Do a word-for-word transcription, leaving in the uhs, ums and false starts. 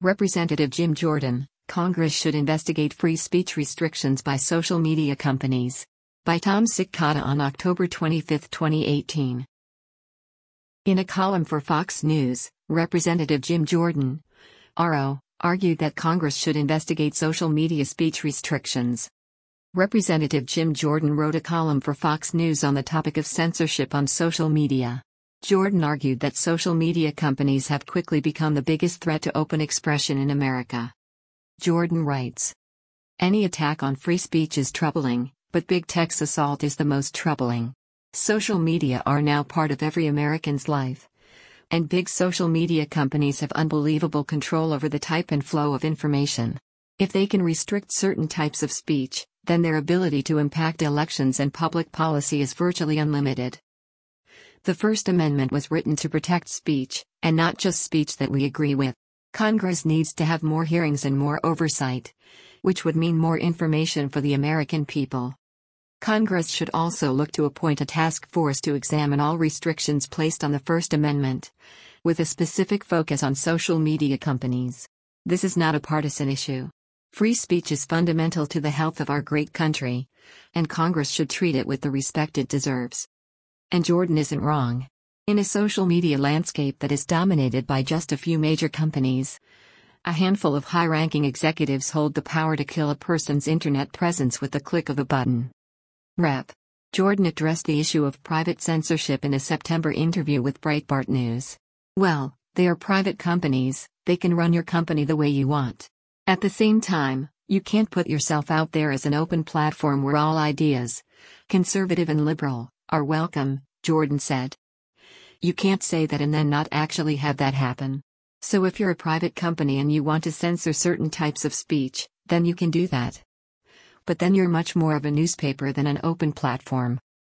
Representative Jim Jordan, Congress should investigate free speech restrictions by social media companies. By Tom Sikkota on October twenty-fifth, twenty eighteen. In a column for Fox News, Representative Jim Jordan, R O, argued that Congress should investigate social media speech restrictions. Representative Jim Jordan wrote a column for Fox News on the topic of censorship on social media. Jordan argued that social media companies have quickly become the biggest threat to open expression in America. Jordan writes, "Any attack on free speech is troubling, but big tech's assault is the most troubling. Social media are now part of every American's life. And big social media companies have unbelievable control over the type and flow of information. If they can restrict certain types of speech, then their ability to impact elections and public policy is virtually unlimited. The First Amendment was written to protect speech, and not just speech that we agree with. Congress needs to have more hearings and more oversight, which would mean more information for the American people. Congress should also look to appoint a task force to examine all restrictions placed on the First Amendment, with a specific focus on social media companies. This is not a partisan issue. Free speech is fundamental to the health of our great country, and Congress should treat it with the respect it deserves." And Jordan isn't wrong. In a social media landscape that is dominated by just a few major companies, a handful of high-ranking executives hold the power to kill a person's internet presence with the click of a button. Rep. Jordan addressed the issue of private censorship in a September interview with Breitbart News. "Well, they are private companies, they can run your company the way you want. At the same time, you can't put yourself out there as an open platform where all ideas, conservative and liberal, are welcome," Jordan said. "You can't say that and then not actually have that happen. So if you're a private company and you want to censor certain types of speech, then you can do that. But then you're much more of a newspaper than an open platform."